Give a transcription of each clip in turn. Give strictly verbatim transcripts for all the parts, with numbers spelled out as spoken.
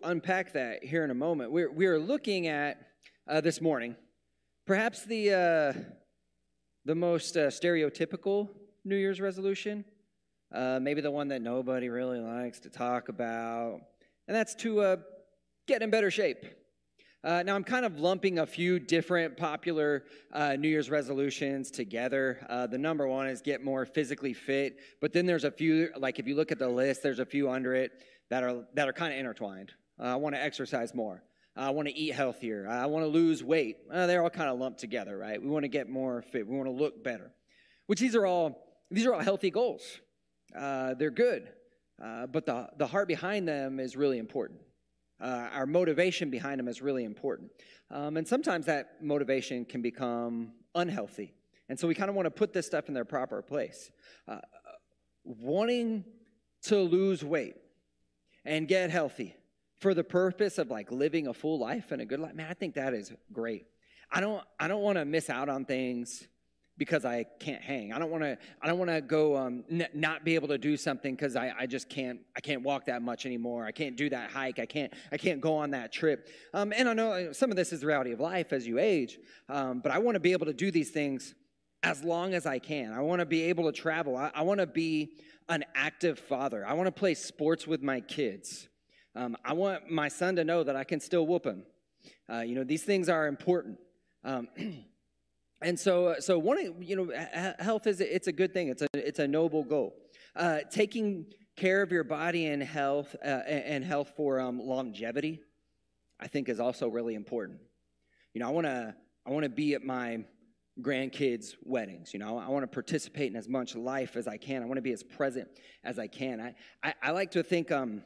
unpack that here in a moment. We're, we're looking at, uh, this morning, perhaps the, uh, the most uh, stereotypical New Year's resolution, uh, maybe the one that nobody really likes to talk about, and that's to uh, get in better shape. Uh, now, I'm kind of lumping a few different popular uh, New Year's resolutions together. Uh, the number one is get more physically fit, but then there's a few, like if you look at the list, there's a few under it that are that are kind of intertwined. Uh, I want to exercise more. I want to eat healthier. I want to lose weight. Uh, they're all kind of lumped together, right? We want to get more fit. We want to look better, which these are all these are all healthy goals. Uh, they're good, uh, but the the heart behind them is really important. Uh, our motivation behind them is really important. Um, and sometimes that motivation can become unhealthy. And so we kind of want to put this stuff in their proper place. Uh, wanting to lose weight and get healthy for the purpose of like living a full life and a good life, man, I think that is great. I don't I don't want to miss out on things because I can't hang. I don't want to. I don't want to go um, n- not be able to do something because I, I just can't. I can't walk that much anymore. I can't do that hike. I can't. I can't go on that trip. Um, and I know some of this is the reality of life as you age. Um, but I want to be able to do these things as long as I can. I want to be able to travel. I, I want to be an active father. I want to play sports with my kids. Um, I want my son to know that I can still whoop him. Uh, you know, these things are important. Um, And so, so one, you know, health is it's a good thing. It's a it's a noble goal. Uh, taking care of your body and health uh, and health for um, longevity, I think, is also really important. You know, I want to I want to be at my grandkids' weddings. You know, I want to participate in as much life as I can. I want to be as present as I can. I I, I like to think um,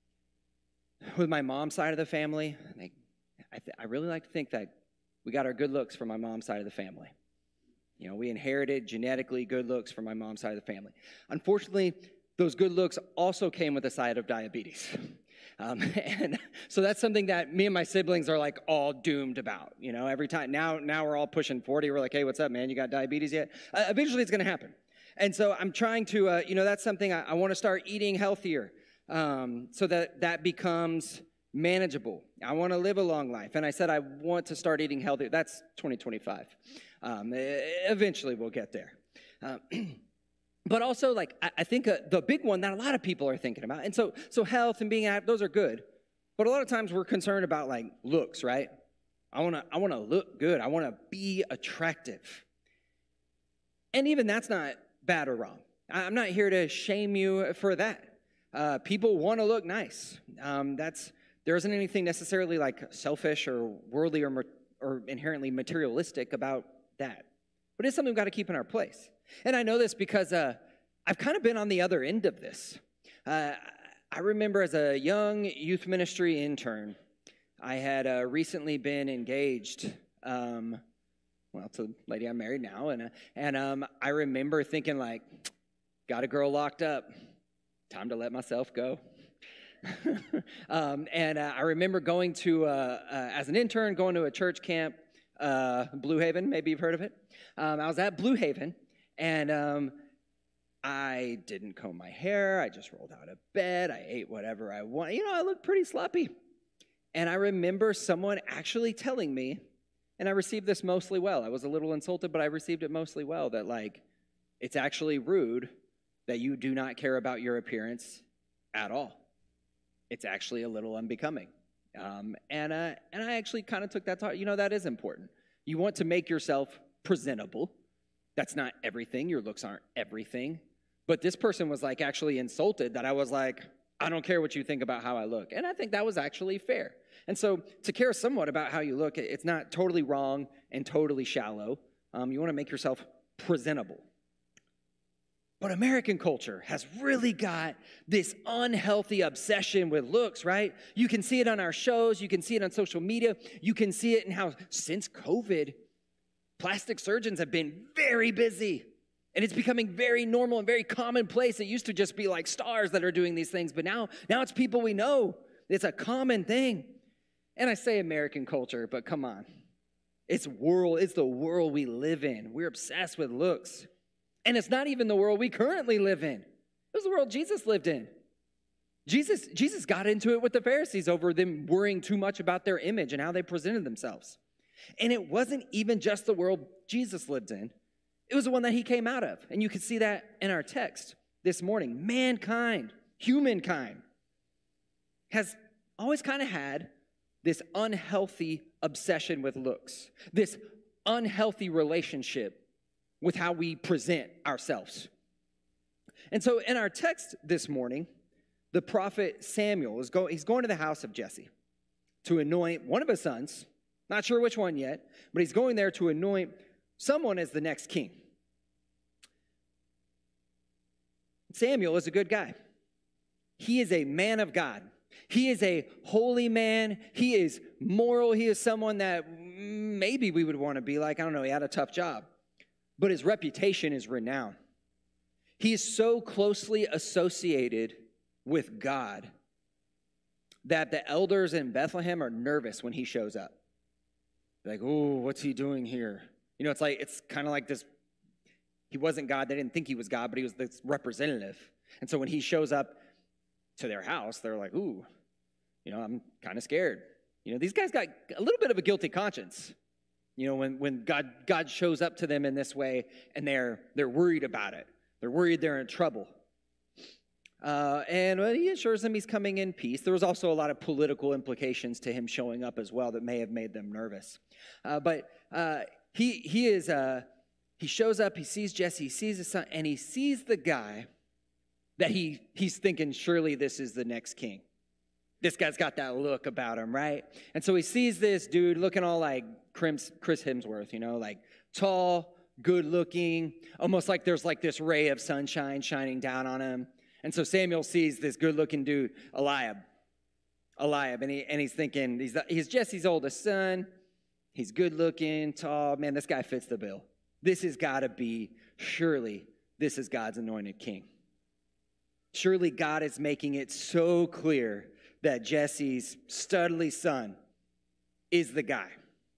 with my mom's side of the family, I I, th- I really like to think that we got our good looks from my mom's side of the family. You know, we inherited genetically good looks from my mom's side of the family. Unfortunately, those good looks also came with a side of diabetes. Um, and so that's something that me and my siblings are like all doomed about. You know, every time, now now we're all pushing forty. We're like, hey, what's up, man? You got diabetes yet? Uh, eventually it's going to happen. And so I'm trying to, uh, you know, that's something I, I want to start eating healthier um, so that that becomes manageable. I want to live a long life. And I said I want to start eating healthy. That's twenty twenty-five. Um, eventually we'll get there. Uh, but also, like, I, I think uh, the big one that a lot of people are thinking about, and so so health and being active, those are good. But a lot of times we're concerned about, like, looks, right? I want to I want to look good. I want to be attractive. And even that's not bad or wrong. I'm not here to shame you for that. Uh, people want to look nice. Um, that's There isn't anything necessarily like selfish or worldly or, or inherently materialistic about that. But it's something we've got to keep in our place. And I know this because uh, I've kind of been on the other end of this. Uh, I remember as a young youth ministry intern, I had uh, recently been engaged, um, well, to a lady I'm married now. And, uh, and um, I remember thinking like, got a girl locked up, time to let myself go. um, and uh, I remember going to, uh, uh, as an intern, going to a church camp, uh, Blue Haven, maybe you've heard of it. Um, I was at Blue Haven, and um, I didn't comb my hair. I just rolled out of bed. I ate whatever I wanted. You know, I looked pretty sloppy. And I remember someone actually telling me, and I received this mostly well. I was a little insulted, but I received it mostly well, that, like, it's actually rude that you do not care about your appearance at all. It's actually a little unbecoming. Um, and, uh, and I actually kind of took that to, you know, that is important. You want to make yourself presentable. That's not everything. Your looks aren't everything. But this person was like actually insulted that I was like, I don't care what you think about how I look. And I think that was actually fair. And so to care somewhat about how you look, it's not totally wrong and totally shallow. Um, you want to make yourself presentable. But American culture has really got this unhealthy obsession with looks, right? You can see it on our shows. You can see it on social media. You can see it in how, since COVID, plastic surgeons have been very busy. And it's becoming very normal and very commonplace. It used to just be like stars that are doing these things. But now, now it's people we know. It's a common thing. And I say American culture, but come on. It's world. It's the world we live in. We're obsessed with looks. And it's not even the world we currently live in. It was the world Jesus lived in. Jesus, Jesus got into it with the Pharisees over them worrying too much about their image and how they presented themselves. And it wasn't even just the world Jesus lived in. It was the one that he came out of. And you can see that in our text this morning. Mankind, humankind, has always kind of had this unhealthy obsession with looks, this unhealthy relationship with how we present ourselves. And so in our text this morning, the prophet Samuel is going, he's going to the house of Jesse to anoint one of his sons, not sure which one yet, but he's going there to anoint someone as the next king. Samuel is a good guy. He is a man of God. He is a holy man. He is moral. He is someone that maybe we would want to be like. I don't know. He had a tough job, but his reputation is renowned. He is so closely associated with God that the elders in Bethlehem are nervous when he shows up. They're like, oh, what's he doing here? You know, it's like, it's kind of like this. He wasn't God. They didn't think he was God, but he was this representative. And so when he shows up to their house, they're like, ooh, you know, I'm kind of scared. You know, these guys got a little bit of a guilty conscience. You know, when, when God God shows up to them in this way and they're they're worried about it. They're worried they're in trouble. Uh, and well, he assures them he's coming in peace. There was also a lot of political implications to him showing up as well that may have made them nervous. Uh, but uh, he he is uh, he shows up. He sees Jesse. He sees his son, and he sees the guy that he he's thinking surely this is the next king. This guy's got that look about him, right? And so he sees this dude looking all like Chris Hemsworth, you know, like tall, good looking, almost like there's like this ray of sunshine shining down on him. And so Samuel sees this good-looking dude, Eliab, Eliab, and he and he's thinking he's he's Jesse's oldest son. He's good-looking, tall. Man, this guy fits the bill. This has got to be surely this is God's anointed king. Surely God is making it so clear that Jesse's studly son is the guy.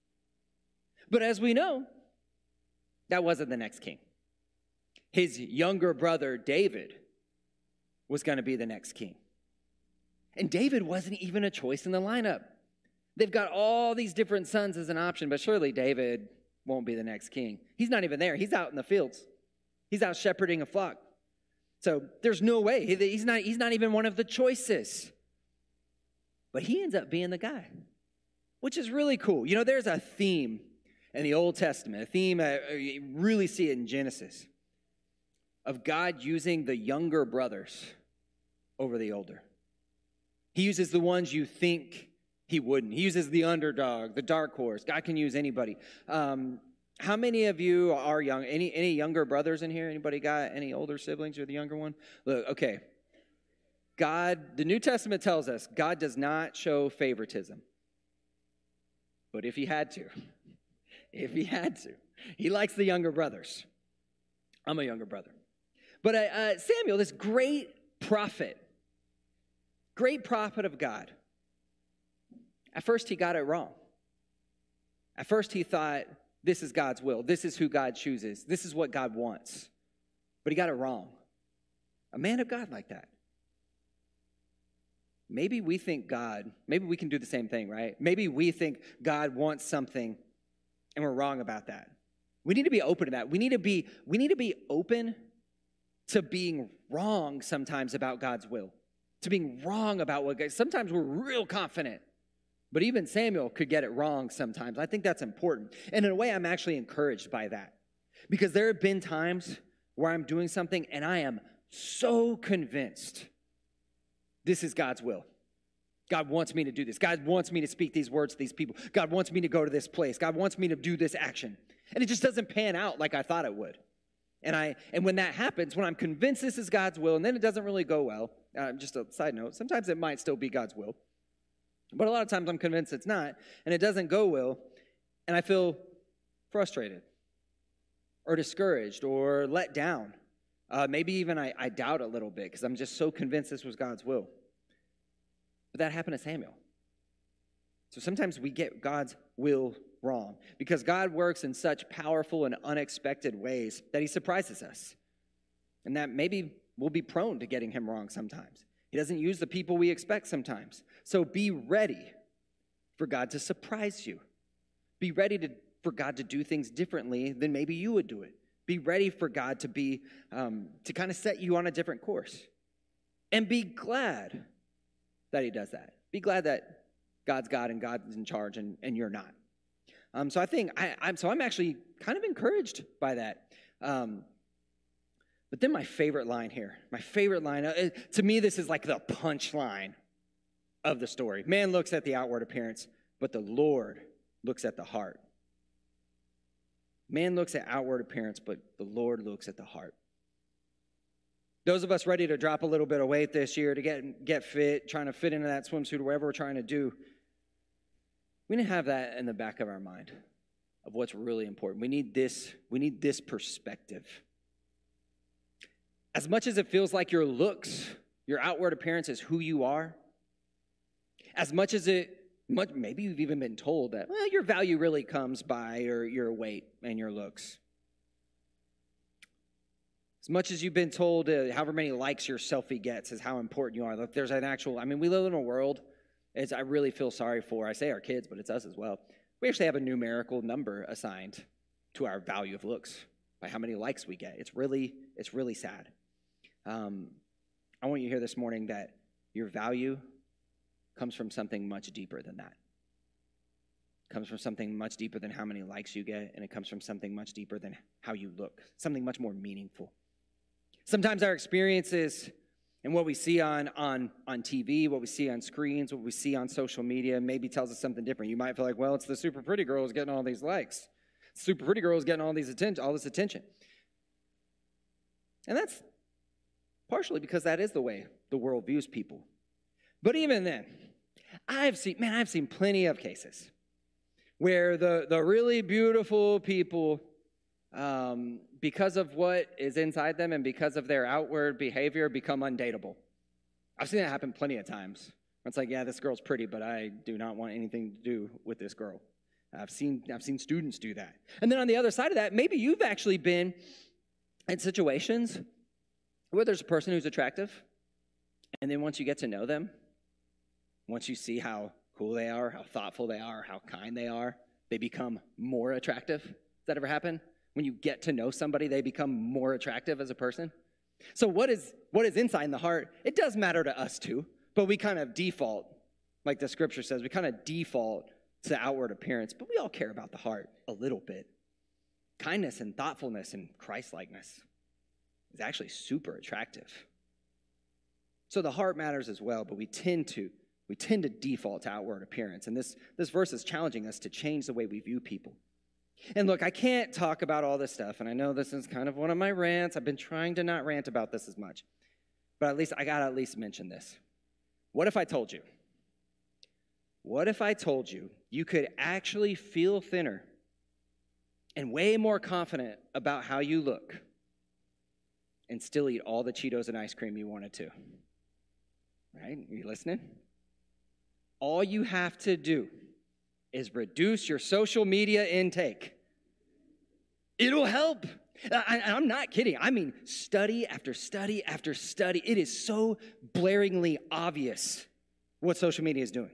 But as we know, that wasn't the next king. His younger brother David was going to be the next king. And David wasn't even a choice in the lineup. They've got all these different sons as an option, but surely David won't be the next king. He's not even there. He's out in the fields. He's out shepherding a flock. So there's no way. He's not, he's not even one of the choices. But he ends up being the guy, which is really cool. You know, there's a theme in the Old Testament, a theme, uh, you really see it in Genesis, of God using the younger brothers over the older. He uses the ones you think he wouldn't. He uses the underdog, the dark horse. God can use anybody. Um, how many of you are young? Any any younger brothers in here? Anybody got any older siblings? You're the younger one? Look, okay. God, the New Testament tells us God does not show favoritism. But if he had to, if he had to, he likes the younger brothers. I'm a younger brother. But uh, uh, Samuel, this great prophet, great prophet of God, at first he got it wrong. At first he thought, this is God's will. This is who God chooses. This is what God wants. But he got it wrong. A man of God like that. Maybe we think God, maybe we can do the same thing, right? Maybe we think God wants something and we're wrong about that. We need to be open to that. We need to be, we need to be open to being wrong sometimes about God's will. To being wrong about what God, sometimes we're real confident. But even Samuel could get it wrong sometimes. I think that's important. And in a way, I'm actually encouraged by that. Because there have been times where I'm doing something and I am so convinced this is God's will. God wants me to do this. God wants me to speak these words to these people. God wants me to go to this place. God wants me to do this action. And it just doesn't pan out like I thought it would. And I and when that happens, when I'm convinced this is God's will, and then it doesn't really go well, uh, just a side note, sometimes it might still be God's will. But a lot of times I'm convinced it's not, and it doesn't go well, and I feel frustrated or discouraged or let down. Uh, maybe even I, I doubt a little bit because I'm just so convinced this was God's will. But that happened to Samuel. So sometimes we get God's will wrong because God works in such powerful and unexpected ways that he surprises us. And that maybe we'll be prone to getting him wrong sometimes. He doesn't use the people we expect sometimes. So be ready for God to surprise you. Be ready to, for God to do things differently than maybe you would do it. Be ready for God to be, um, to kind of set you on a different course. And be glad that he does that. Be glad that God's God and God's in charge and, and you're not. Um, so I think, I, I'm, so I'm actually kind of encouraged by that. Um, but then my favorite line here, my favorite line, uh, to me this is like the punchline of the story. Man looks at the outward appearance, but the Lord looks at the heart. Man looks at outward appearance, but the Lord looks at the heart. Those of us ready to drop a little bit of weight this year, to get, get fit, trying to fit into that swimsuit or whatever we're trying to do, we need to have that in the back of our mind of what's really important. We need this, we need this perspective. As much as it feels like your looks, your outward appearance is who you are, as much as it, much, maybe you've even been told that, well, your value really comes by your, your weight and your looks. As much as you've been told uh, however many likes your selfie gets is how important you are. Look, there's an actual, I mean, we live in a world, as I really feel sorry for, I say our kids, but it's us as well. We actually have a numerical number assigned to our value of looks by how many likes we get. It's really, it's really sad. Um, I want you to hear this morning that your value comes from something much deeper than that. It comes from something much deeper than how many likes you get, and it comes from something much deeper than how you look, something much more meaningful. Sometimes our experiences and what we see on, on, on T V, what we see on screens, what we see on social media maybe tells us something different. You might feel like, well, it's the super pretty girl who's getting all these likes. Super pretty girl is getting all these attention, all this attention. And that's partially because that is the way the world views people. But even then, I've seen, man, I've seen plenty of cases where the, the really beautiful people, um, because of what is inside them and because of their outward behavior, become undateable. I've seen that happen plenty of times. It's like, yeah, this girl's pretty, but I do not want anything to do with this girl. I've seen, I've seen students do that. And then on the other side of that, maybe you've actually been in situations where there's a person who's attractive, and then once you get to know them, once you see how cool they are, how thoughtful they are, how kind they are, they become more attractive. Does that ever happen? When you get to know somebody, they become more attractive as a person. So what is what is inside in the heart? It does matter to us too, but we kind of default, like the scripture says, we kind of default to outward appearance, but we all care about the heart a little bit. Kindness and thoughtfulness and Christ-likeness is actually super attractive. So the heart matters as well, but we tend to We tend to default to outward appearance. And this, this verse is challenging us to change the way we view people. And look, I can't talk about all this stuff, and I know this is kind of one of my rants. I've been trying to not rant about this as much. But at least I got to at least mention this. What if I told you? What if I told you you could actually feel thinner and way more confident about how you look and still eat all the Cheetos and ice cream you wanted to? Right? Are you listening? All you have to do is reduce your social media intake. It'll help. I, I'm not kidding. I mean, study after study after study. It is so blaringly obvious what social media is doing.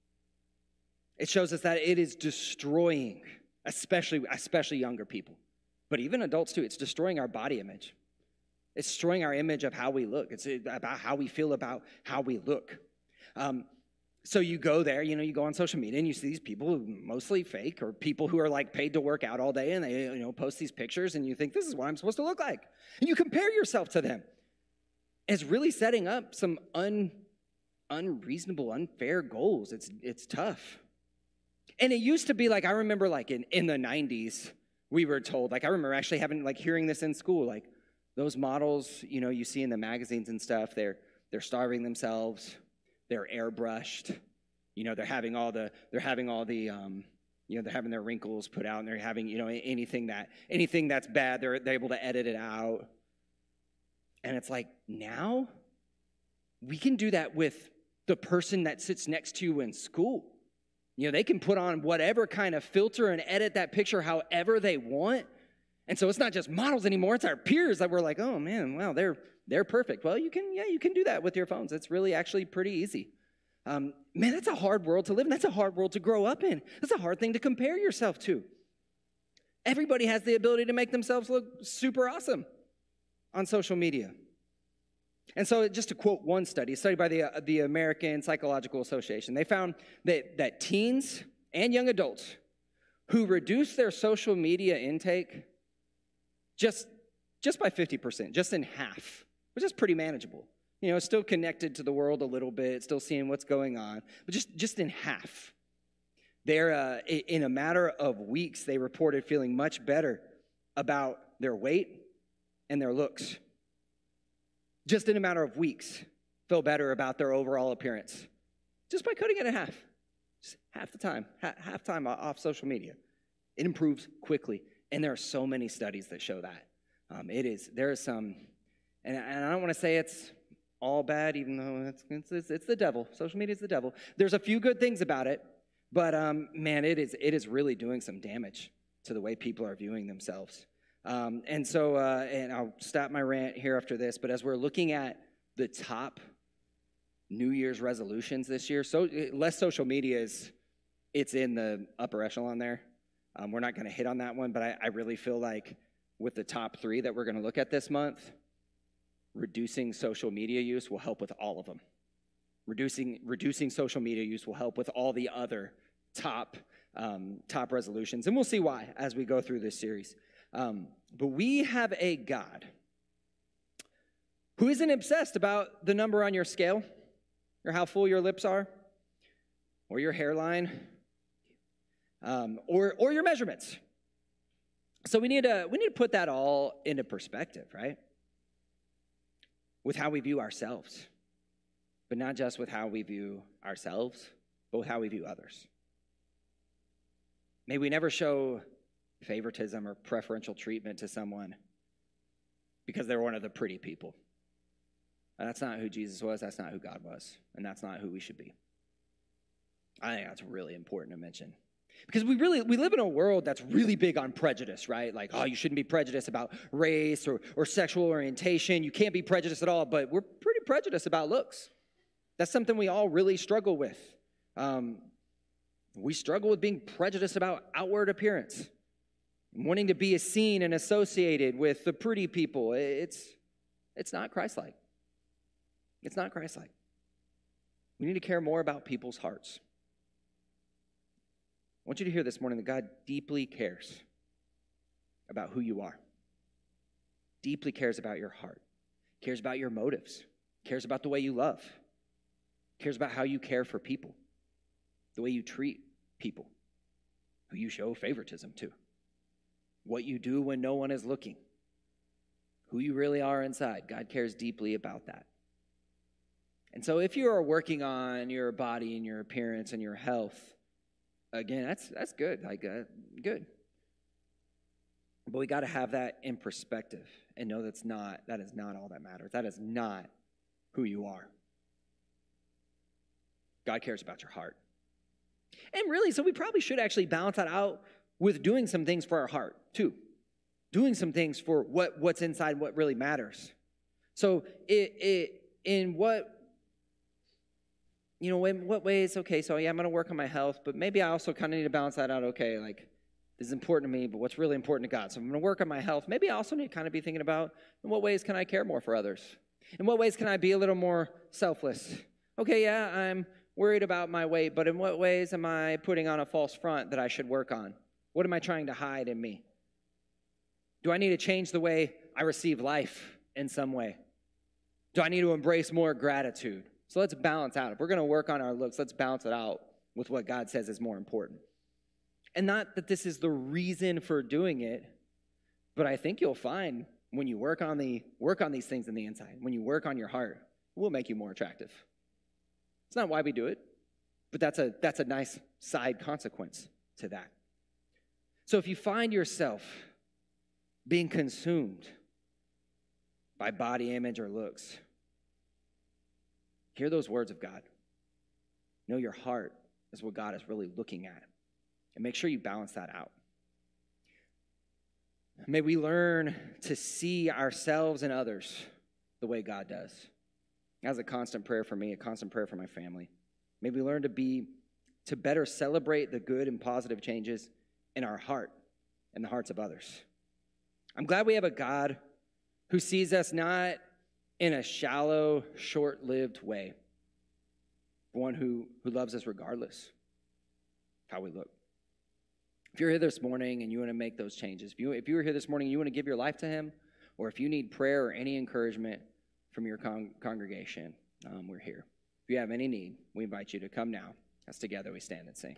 It shows us that it is destroying, especially, especially younger people, but even adults too. It's destroying our body image. It's destroying our image of how we look. It's about how we feel about how we look. Um, So you go there, you know, you go on social media and you see these people, mostly fake, or people who are like paid to work out all day, and they, you know, post these pictures, and you think, this is what I'm supposed to look like. And you compare yourself to them. It's really setting up some un, unreasonable, unfair goals. It's it's tough. And it used to be like, I remember like in, in the nineties, we were told, like I remember actually having, like hearing this in school, like those models, you know, you see in the magazines and stuff, they're they're starving themselves. They're airbrushed, you know, they're having all the, they're having all the, um, you know, they're having their wrinkles put out, and they're having, you know, anything that, anything that's bad, they're, they're able to edit it out. And it's like, now we can do that with the person that sits next to you in school. You know, they can put on whatever kind of filter and edit that picture however they want, And so it's not just models anymore, it's our peers that we're like, oh man, wow, they're they're perfect. Well, you can, yeah, you can do that with your phones. It's really actually pretty easy. Um, man, that's a hard world to live in. That's a hard world to grow up in. That's a hard thing to compare yourself to. Everybody has the ability to make themselves look super awesome on social media. And so just to quote one study, a study by the, uh, the American Psychological Association, they found that, that teens and young adults who reduce their social media intake just, just by fifty percent, just in half, which is pretty manageable. You know, still connected to the world a little bit, still seeing what's going on, but just, just in half. They're, uh, in a matter of weeks, they reported feeling much better about their weight and their looks. Just in a matter of weeks, feel better about their overall appearance. Just by cutting it in half. Just half the time, half time off social media. It improves quickly. And there are so many studies that show that. Um, it is, there is some, and, and I don't want to say it's all bad, even though it's, it's, it's the devil. Social media is the devil. There's a few good things about it, but um, man, it is, it is really doing some damage to the way people are viewing themselves. Um, and so, uh, and I'll stop my rant here after this, but as we're looking at the top New Year's resolutions this year, so less social media is, it's in the upper echelon there. Um, we're not going to hit on that one, but I, I really feel like with the top three that we're going to look at this month, reducing social media use will help with all of them. Reducing, reducing social media use will help with all the other top, um, top resolutions, and we'll see why as we go through this series. Um, but we have a God who isn't obsessed about the number on your scale or how full your lips are or your hairline um, or, or your measurements. So we need to, we need to put that all into perspective, right? With how we view ourselves, but not just with how we view ourselves, but with how we view others. May we never show favoritism or preferential treatment to someone because they're one of the pretty people. And that's not who Jesus was, that's not who God was, and that's not who we should be. I think that's really important to mention. Because we really, we live in a world that's really big on prejudice, right? Like, oh, you shouldn't be prejudiced about race or, or sexual orientation. You can't be prejudiced at all, but we're pretty prejudiced about looks. That's something we all really struggle with. Um, we struggle with being prejudiced about outward appearance. Wanting to be seen and associated with the pretty people. It's, it's not Christ-like. It's not Christ-like. We need to care more about people's hearts. I want you to hear this morning that God deeply cares about who you are. Deeply cares about your heart. Cares about your motives. Cares about the way you love. Cares about how you care for people. The way you treat people. Who you show favoritism to. What you do when no one is looking. Who you really are inside. God cares deeply about that. And so if you are working on your body and your appearance and your health, again, that's that's good. Like uh, good. But we got to have that in perspective and know that's not that is not all that matters. That is not who you are. God cares about your heart. And really, so we probably should actually balance that out with doing some things for our heart, too. Doing some things for what, what's inside, what really matters. So it, it, in what, you know, in what ways, okay, so yeah, I'm going to work on my health, but maybe I also kind of need to balance that out, okay, like, this is important to me, but what's really important to God? So I'm going to work on my health. Maybe I also need to kind of be thinking about, in what ways can I care more for others? In what ways can I be a little more selfless? Okay, yeah, I'm worried about my weight, but in what ways am I putting on a false front that I should work on? What am I trying to hide in me? Do I need to change the way I receive life in some way? Do I need to embrace more gratitude? So let's balance out. If we're going to work on our looks, let's balance it out with what God says is more important. And not that this is the reason for doing it, but I think you'll find when you work on the work on these things in the inside, when you work on your heart, it will make you more attractive. It's not why we do it, but that's a that's a nice side consequence to that. So if you find yourself being consumed by body image or looks, hear those words of God. Know your heart is what God is really looking at. And make sure you balance that out. May we learn to see ourselves and others the way God does. That's a constant prayer for me, a constant prayer for my family. May we learn to be, to better celebrate the good and positive changes in our heart and the hearts of others. I'm glad we have a God who sees us not in a shallow, short-lived way, but one who, who loves us regardless of how we look. If you're here this morning and you want to make those changes, if you, if you were here this morning and you want to give your life to him, or if you need prayer or any encouragement from your con- congregation, um, we're here. If you have any need, we invite you to come now as together we stand and sing.